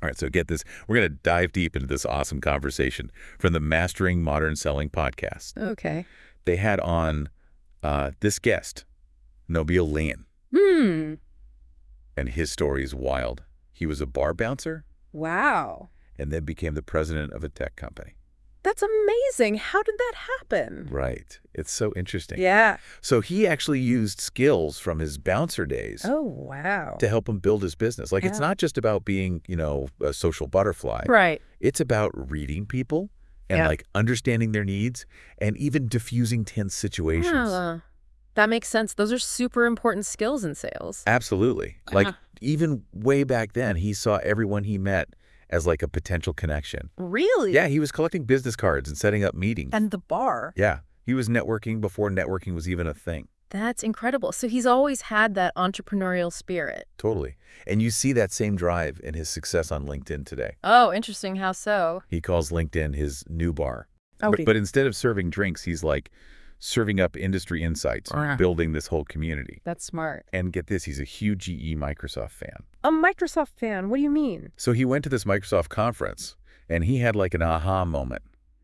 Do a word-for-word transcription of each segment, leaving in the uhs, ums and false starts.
All right, so get this. We're going to dive deep into this awesome conversation from the Mastering Modern Selling podcast. Okay. They had on uh, this guest, Nabil Lane. Hmm. And his story is wild. He was a bar bouncer Wow. and then became the president of a tech company. That's amazing. How did that happen? Right. It's so interesting. Yeah. So he actually used skills from his bouncer days Oh, wow. to help him build his business. Like, it's Yeah. not just about being, you know, a social butterfly. Right. It's about reading people and, Yeah. like, understanding their needs and even diffusing tense situations. Ah, that makes sense. Those are super important skills in sales. Absolutely. Like, Uh-huh. even way back then, he saw everyone he met as, like, a potential connection. Really? Yeah, he was collecting business cards and setting up meetings. And the bar. Yeah, he was networking before networking was even a thing. That's incredible. So he's always had that entrepreneurial spirit. Totally. And you see that same drive in his success on LinkedIn today. Oh, interesting. How so? He calls LinkedIn his new bar. Oh, but, but instead of serving drinks, he's like serving up industry insights, Uh. building this whole community. That's smart. And get this, he's a huge G E Microsoft fan. A Microsoft fan? What do you mean? So he went to this Microsoft conference, and he had like an aha moment.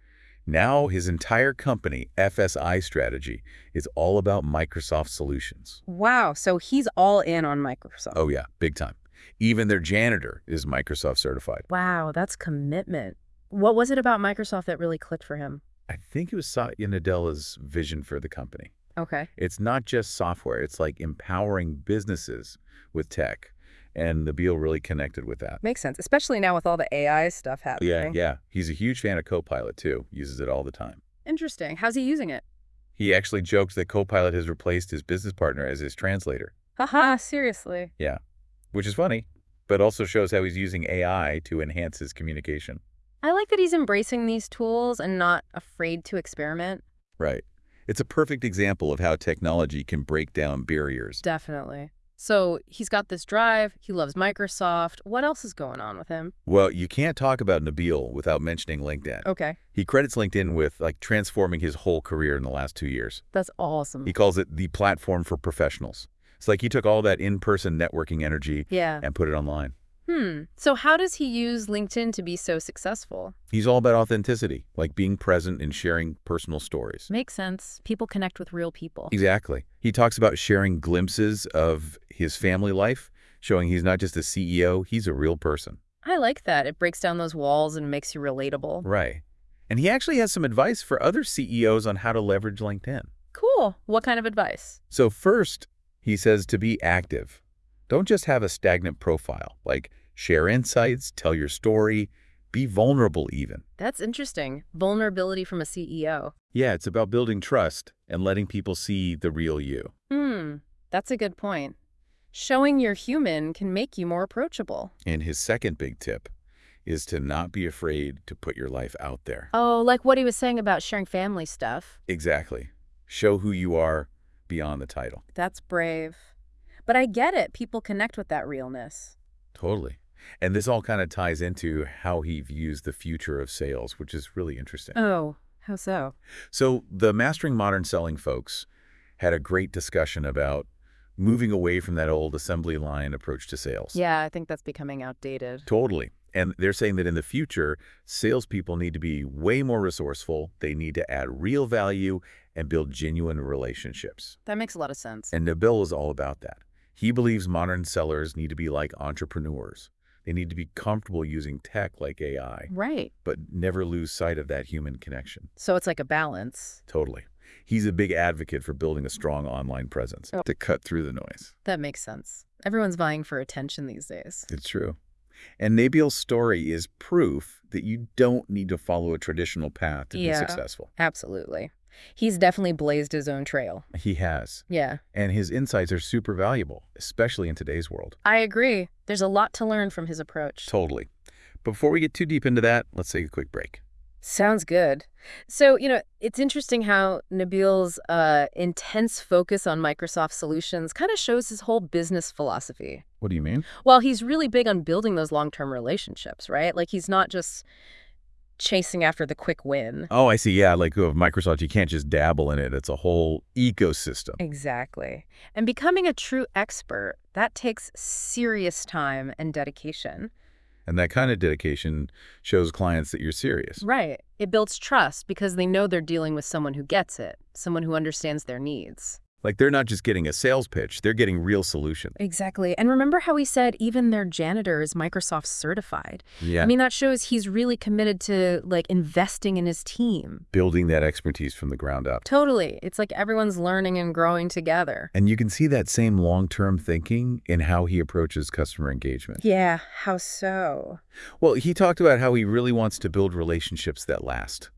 Now his entire company, F S I Strategy, is all about Microsoft solutions. Wow. So he's all in on Microsoft. Oh yeah, big time. Even their janitor is Microsoft certified. Wow. That's commitment. What was it about Microsoft that really clicked for him? I think it was Satya Nadella's vision for the company. Okay. It's not just software. It's like empowering businesses with tech. And Nabil really connected with that. Makes sense, especially now with all the A I stuff happening. Yeah, yeah. He's a huge fan of Copilot, too. Uses it all the time. Interesting. How's he using it? He actually jokes that Copilot has replaced his business partner as his translator. Haha, seriously. Yeah, which is funny, but also shows how he's using A I to enhance his communication. I like that he's embracing these tools and not afraid to experiment. Right. It's a perfect example of how technology can break down barriers. Definitely. So he's got this drive. He loves Microsoft. What else is going on with him? Well, you can't talk about Nabil without mentioning LinkedIn. Okay. He credits LinkedIn with like transforming his whole career in the last two years. That's awesome. He calls it the platform for professionals. It's like he took all that in-person networking energy Yeah. and put it online. Hmm. So how does he use LinkedIn to be so successful? He's all about authenticity, like being present and sharing personal stories. Makes sense. People connect with real people. Exactly. He talks about sharing glimpses of his family life, showing he's not just a C E O, he's a real person. I like that. It breaks down those walls and makes you relatable. Right. And he actually has some advice for other C E Os on how to leverage LinkedIn. Cool. What kind of advice? So first, he says to be active. Don't just have a stagnant profile. Like, share insights, tell your story, be vulnerable even. That's interesting. Vulnerability from a C E O. Yeah, it's about building trust and letting people see the real you. Hmm. That's a good point. Showing you're human can make you more approachable. And his second big tip is to not be afraid to put your life out there. Oh, like what he was saying about sharing family stuff. Exactly. Show who you are beyond the title. That's brave. But I get it. People connect with that realness. Totally. And this all kind of ties into how he views the future of sales, which is really interesting. Oh, how so? So the Mastering Modern Selling folks had a great discussion about moving away from that old assembly line approach to sales. Yeah, I think that's becoming outdated. Totally. And they're saying that in the future, salespeople need to be way more resourceful. They need to add real value and build genuine relationships. That makes a lot of sense. And Nabil is all about that. He believes modern sellers need to be like entrepreneurs. They need to be comfortable using tech like A I, Right. but never lose sight of that human connection. So it's like a balance. Totally. He's a big advocate for building a strong online presence Oh. to cut through the noise. That makes sense. Everyone's vying for attention these days. It's true. And Nabil's story is proof that you don't need to follow a traditional path to Yeah. be successful. Absolutely. He's definitely blazed his own trail. He has. Yeah. And his insights are super valuable, especially in today's world. I agree. There's a lot to learn from his approach. Totally. Before we get too deep into that, let's take a quick break. Sounds good. So, you know, it's interesting how Nabil's uh, intense focus on Microsoft solutions kind of shows his whole business philosophy. What do you mean? Well, he's really big on building those long-term relationships, right? Like he's not just chasing after the quick win. Oh, I see. Yeah, like with Microsoft, you can't just dabble in it. It's a whole ecosystem. Exactly. And becoming a true expert, that takes serious time and dedication. And that kind of dedication shows clients that you're serious. Right. It builds trust because they know they're dealing with someone who gets it, someone who understands their needs. Like they're not just getting a sales pitch, they're getting real solutions. Exactly. And remember how we said even their janitor is Microsoft certified? Yeah. I mean, that shows he's really committed to, like, investing in his team. Building that expertise from the ground up. Totally. It's like everyone's learning and growing together. And you can see that same long-term thinking in how he approaches customer engagement. Yeah, how so? Well, he talked about how he really wants to build relationships that last.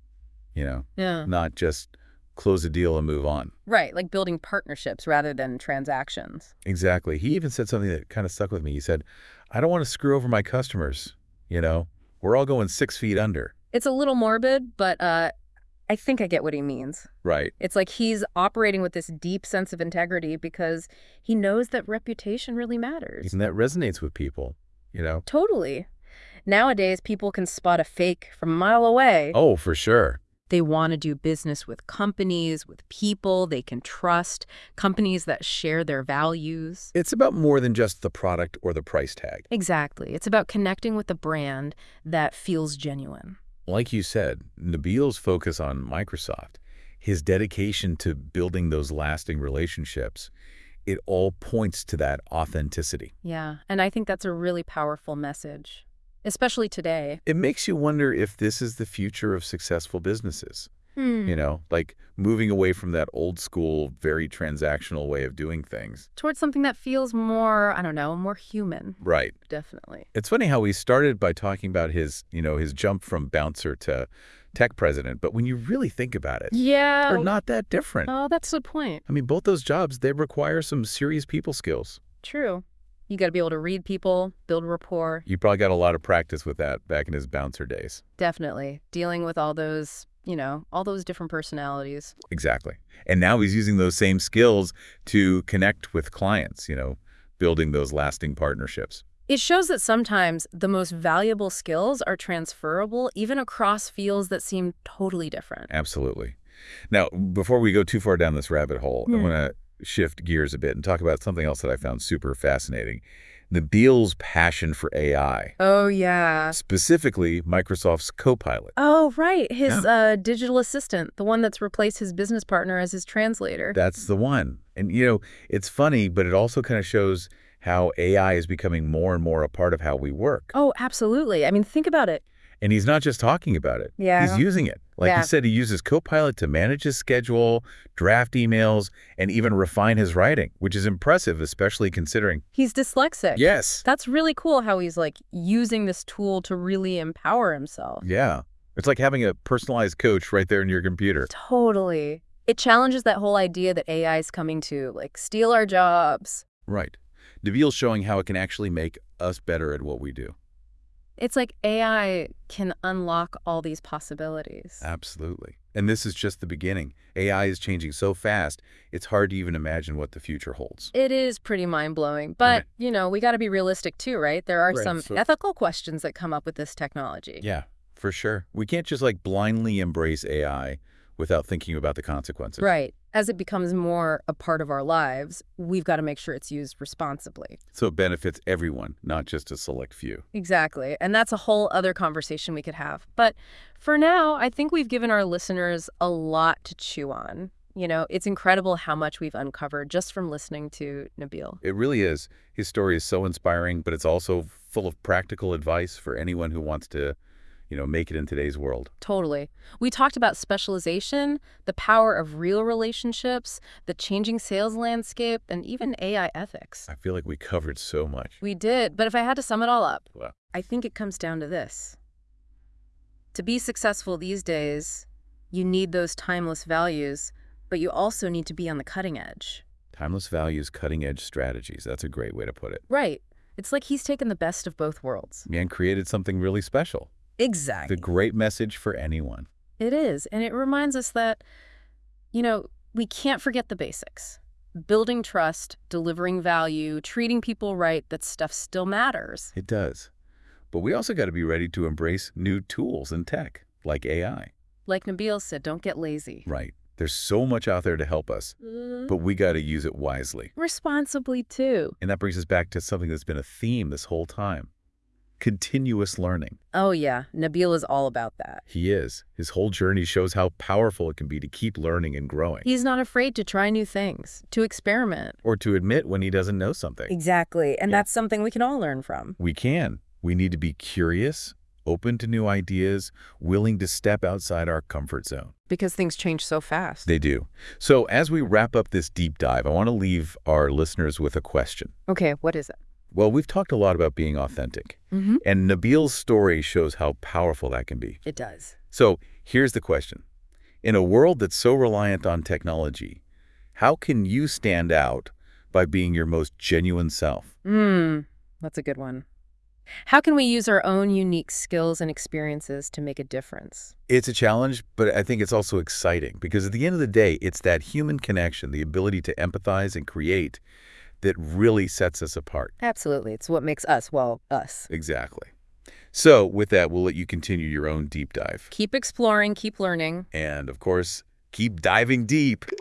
You know, Yeah. not just close a deal and move on. Right, like building partnerships rather than transactions. Exactly. He even said something that kind of stuck with me. He said, I don't want to screw over my customers. You know, we're all going six feet under. It's a little morbid, but uh, I think I get what he means. Right. It's like he's operating with this deep sense of integrity because he knows that reputation really matters. And that resonates with people, you know? Totally. Nowadays, people can spot a fake from a mile away. Oh, for sure. They want to do business with companies, with people they can trust, companies that share their values. It's about more than just the product or the price tag. Exactly. It's about connecting with a brand that feels genuine. Like you said, Nabil's focus on Microsoft, his dedication to building those lasting relationships, it all points to that authenticity. Yeah, and I think that's a really powerful message, especially today. It makes you wonder if this is the future of successful businesses. Hmm. You know, like moving away from that old school, very transactional way of doing things. Towards something that feels more, I don't know, more human. Right. Definitely. It's funny how we started by talking about his, you know, his jump from bouncer to tech president, but when you really think about it, Yeah. they're not that different. Oh, that's the point. I mean, both those jobs, they require some serious people skills. True. You got to be able to read people, build rapport. You probably got a lot of practice with that back in his bouncer days. Definitely. Dealing with all those, you know, all those different personalities. Exactly. And now he's using those same skills to connect with clients, you know, building those lasting partnerships. It shows that sometimes the most valuable skills are transferable even across fields that seem totally different. Absolutely. Now, before we go too far down this rabbit hole, I Hmm. want to shift gears a bit and talk about something else that I found super fascinating. Nabil's passion for A I, Oh, yeah. specifically Microsoft's Copilot. Oh, right. His uh, digital assistant, the one that's replaced his business partner as his translator. That's the one. And, you know, it's funny, but it also kind of shows how A I is becoming more and more a part of how we work. Oh, absolutely. I mean, think about it. And he's not just talking about it. Yeah. He's using it. Like Yeah. he said, he uses Copilot to manage his schedule, draft emails, and even refine his writing, which is impressive, especially considering. He's dyslexic. Yes. That's really cool how he's like using this tool to really empower himself. Yeah. It's like having a personalized coach right there in your computer. Totally. It challenges that whole idea that A I is coming to, like, steal our jobs. Right. Nabil's showing how it can actually make us better at what we do. It's like A I can unlock all these possibilities. Absolutely. And this is just the beginning. A I is changing so fast, it's hard to even imagine what the future holds. It is pretty mind-blowing, but, Right. you know, we got to be realistic too, right? There are Right, some so- ethical questions that come up with this technology. Yeah, for sure. We can't just like blindly embrace A I without thinking about the consequences. Right. As it becomes more a part of our lives, we've got to make sure it's used responsibly. So it benefits everyone, not just a select few. Exactly. And that's a whole other conversation we could have. But for now, I think we've given our listeners a lot to chew on. You know, it's incredible how much we've uncovered just from listening to Nabil. It really is. His story is so inspiring, but it's also full of practical advice for anyone who wants to, you know, make it in today's world. Totally. We talked about specialization, the power of real relationships, the changing sales landscape, and even A I ethics. I feel like we covered so much. We did, but if I had to sum it all up, Wow. I think it comes down to this. To be successful these days, you need those timeless values, but you also need to be on the cutting edge. Timeless values, cutting-edge strategies. That's a great way to put it. Right. It's like he's taken the best of both worlds. And created something really special. Exactly. The great message for anyone. It is. And it reminds us that, you know, we can't forget the basics. Building trust, delivering value, treating people right, that stuff still matters. It does. But we also got to be ready to embrace new tools and tech, like A I. Like Nabil said, don't get lazy. Right. There's so much out there to help us, but we got to use it wisely. Responsibly, too. And that brings us back to something that's been a theme this whole time. continuous learning. Oh, yeah. Nabil is all about that. He is. His whole journey shows how powerful it can be to keep learning and growing. He's not afraid to try new things, to experiment. Or to admit when he doesn't know something. Exactly. And Yeah. that's something we can all learn from. We can. We need to be curious, open to new ideas, willing to step outside our comfort zone. Because things change so fast. They do. So as we wrap up this deep dive, I want to leave our listeners with a question. Okay, what is it? Well, we've talked a lot about being authentic, Mm-hmm. and Nabil's story shows how powerful that can be. It does. So here's the question. In a world that's so reliant on technology, how can you stand out by being your most genuine self? Hmm, that's a good one. How can we use our own unique skills and experiences to make a difference? It's a challenge, but I think it's also exciting because at the end of the day, it's that human connection, the ability to empathize and create that really sets us apart. Absolutely. It's what makes us, well, us. Exactly. So with that, we'll let you continue your own deep dive. Keep exploring, keep learning. And of course, keep diving deep.